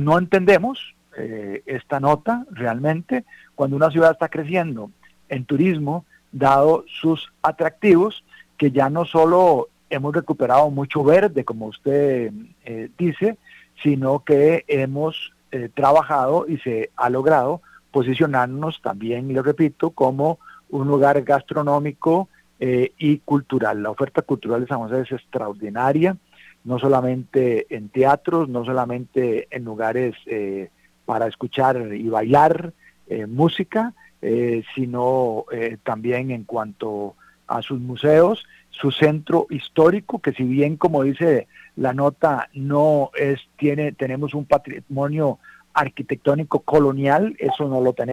no entendemos esta nota realmente cuando una ciudad está creciendo en turismo, dado sus atractivos, que ya no solo hemos recuperado mucho verde, como usted dice, sino que hemos trabajado y se ha logrado posicionarnos también, y lo repito, como un lugar gastronómico y cultural. La oferta cultural de San José es extraordinaria, no solamente en teatros, no solamente en lugares para escuchar y bailar música, sino también en cuanto a sus museos, su centro histórico, que si bien, como dice la nota, tenemos un patrimonio arquitectónico colonial, eso no lo tenemos.